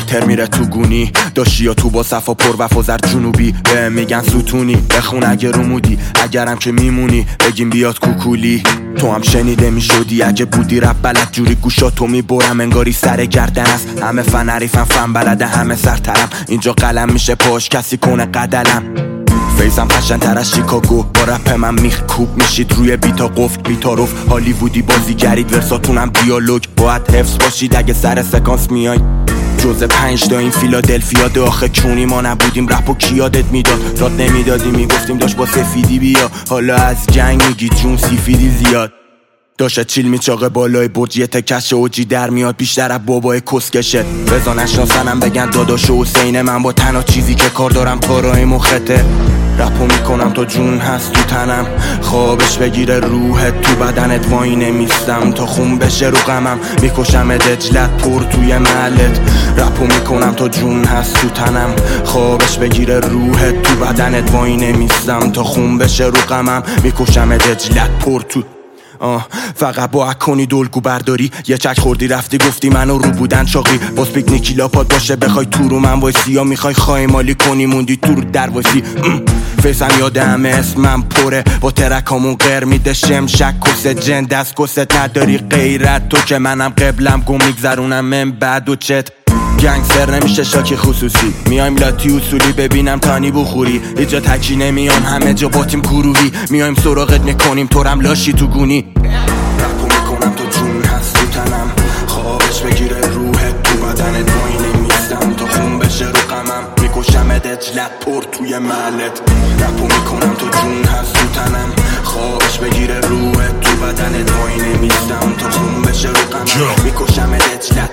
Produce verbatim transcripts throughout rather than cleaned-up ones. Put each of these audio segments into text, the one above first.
خاطر میره تو گونی، داشتی یا تو با صفا پر وفا زر جنوبی، به میگن ستونی بخون اگه رومودی، اگرم که میمونی بگیم بیاد کوکولی. تو هم شنیده میشدی اگه بودی رب بلد، جوری گوشاتو میبرم انگاری سر گردن است. همه فن عریفم فن بلده همه سرترم، اینجا قلم میشه پاش کسی کنه قدلم. فیزم قشن تر از شیکاگو، با رپ من میخکوب میشید روی بیتا قفل بیتاروف. هالیوودی بازیگرید ورساتونم دیالوگ، باید حفظ باشید اگه سر سکانس میای. جزء پنج تا این فیلادلفیا ده آخه کونی ما نبودیم رپو کی یادت میداد؟ داد نمیدادی میگفتیم داشت با سفیدی بیا، حالا از جنگ میگی جون سیفیدی زیاد. داشت چیل میچاقه بالای برج یه تکش اوجی در میاد بیشتر از بابای کسکشه. رضا نشناسنم بگن داداش حسینه، من با تنها چیزی که کار دارم تارای مخته. رپو میکنم تا جون هست تو تنم، خوابش بگیره روحت تو بدنت، وای نمیستم تا خون بشه رو غمم، میکشم دجلت پر توی محلت. رپو میکنم تا جون هست تو تنم، خوابش بگیره روحت تو بدنت، وای نمیستم تا خون بشه رو غمم، میکشم دجلت پر تو. آه فقط با اکنی دلگو برداری، یه چک خوردی رفتی گفتی منو رو بودن چاقی، باز پیکنیکی لاپاد باشه بخوای تو رو من وایسی، یا میخوای خواهی مالی کنی موندی تو رو در وایسی. فیسم یاد همه اسمم پره، با ترکامون غیر میده شم شک کسه جن دست کست نداری غیرت، تو که منم قبلم گم میگذرونم من بعد و چت. گنگستر نمیشه شاکی خصوصی، میایم لاتی اصولی ببینم تانی بخوری، اینجا تکی نمیام همه جا باتیم گروهی، میایم سراغت میکنیم تورم لاشی تو گونی. رپو میکنم تو جون هست تو تنم، خوابش بگیره روحت تو بدنت، وای نمیستم تا خون بشه رو غمم، میکشم دجلت پر توی محلت. رپو میکنم تو جون هست تو تنم، خوابش بگیره روحت تو بدنت، وای نمیستم تا خون بشه رو غمم، میکشم دجلت.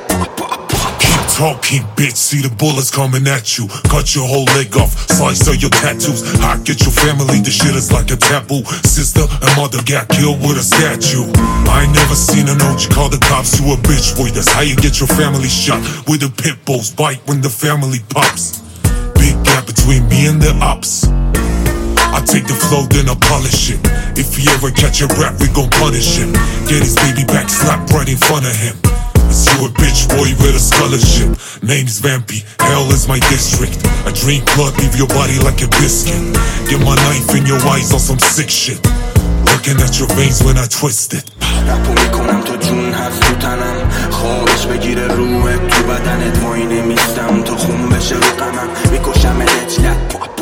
Talking bitch, see the bullets coming at you. Cut your whole leg off, slice all your tattoos. I get your family, the shit is like a taboo. Sister and mother got killed with a statue. I ain't never seen an O G call the cops to a bitch boy. That's how you get your family shot. With the pit bulls bite when the family pops. Big gap between me and the ops. I take the flow then I polish it. If he ever catch a rap we gon' punish him. Get his baby back slapped right in front of him. You a bitch boy with a scholarship. Name's Vampy, hell is my district. I drink blood, leave your body like a biscuit. Get my knife in your eyes on some sick shit. Looking at your veins when I twist it. رپو میکنم تا جون هست تو تنم، خوابش بگیره روحت تو بدنت، وای نمیستم تا خون بشه رو غمم، میکشم دجلت.